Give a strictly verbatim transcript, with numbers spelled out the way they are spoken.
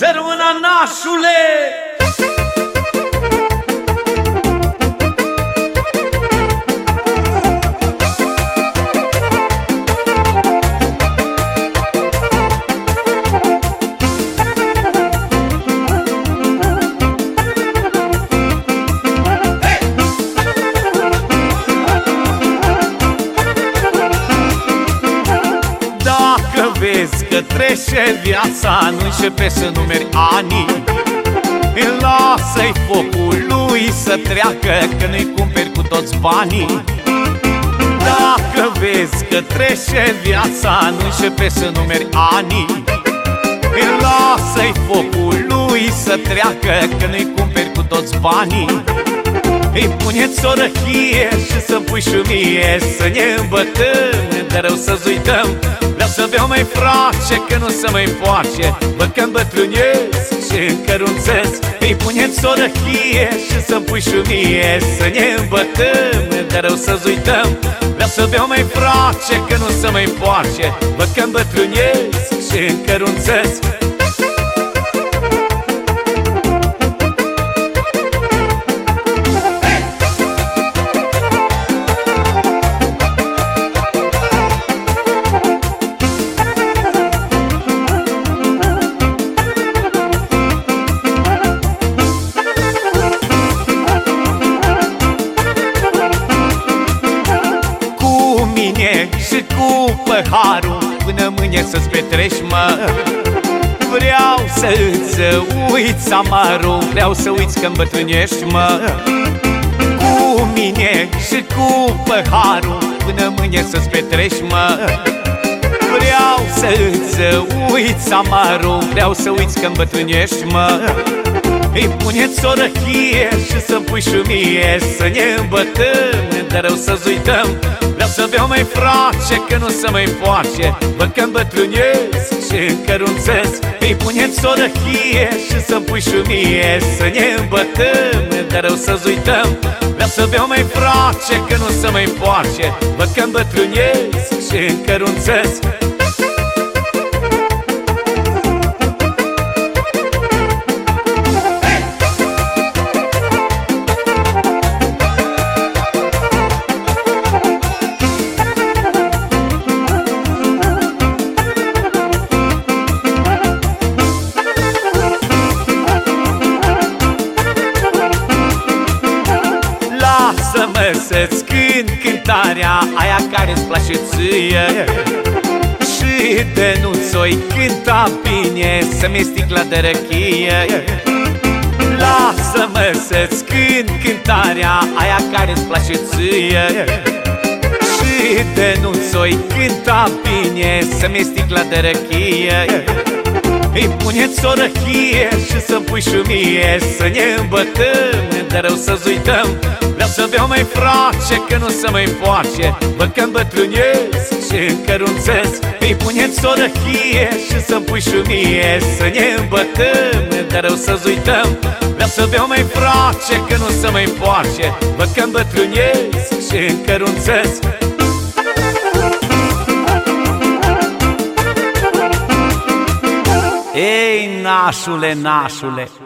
Să rămână nașule! Vezi că trece viața, nu începe să numeri anii. Lasă-i focul lui să treacă, că nu-i cumperi cu toți banii. Dacă vezi că trece viața, nu începe să numeri anii. Lasă-i focul lui să treacă, că nu-i cumperi cu toți banii. Îi puneți o răchie și să pui și mie, să ne îmbătăm, de rău să-ți uităm. Vreau să beau, mai frate, că nu se mai poate, văd că îmbătrânesc și încărunțesc. Îi puneți o răchie și să pui și mie, să ne îmbătăm, de rău să-ți uităm. Vreau să beau, mai frate, că nu se mai poate, văd că îmbătrânesc și încărunțesc. Și cu păharul până mâine să-ți petreci, mă. Vreau să-ți uiți amarul, vreau să uiți că îmbătrânești, mă. Cu mine și cu păharul până mâine să-ți petreci, mă. Vreau să-ți uiți amarul, vreau să uiți că îmbătrânești, mă. Îi puneți o răchie și să pui și mie, să ne îmbătăm, de rău să-ți uităm. Vreau să beau, mai frate, că nu se mai poate, văd că îmbătrânesc și încărunțesc. Îi puneți o răchie și să pui și mie, să ne îmbătăm, de rău să-ți uităm. Vreau să beau, mai frate, că nu se mai poate, văd că îmbătrânesc și încărunțesc. Lasă-mă să-ți cânt cântarea aia care-ți place ție, și de nu-ți-o-i cânta bine, să-mi iei sticla de răchie. Lasă-mă să-ți cânt cântarea aia care-ți place ție, și de nu-ți-o-i cânta bine, să-mi iei sticla de răchie. Îi puneți o răchie și să pui și mie, să ne îmbătăm, de rău să-ți uităm. Vreau să beau, mai frate, că nu se mai poate, văd că îmbătrânesc și încărunțesc. Îi puneți o răchie și să pui și mie, să ne îmbătăm, de rău să-ți uităm. Vreau să beau, mai frate, că nu se mai poate, văd că îmbătrânesc și încărunțesc. Ei, nașule, nașule,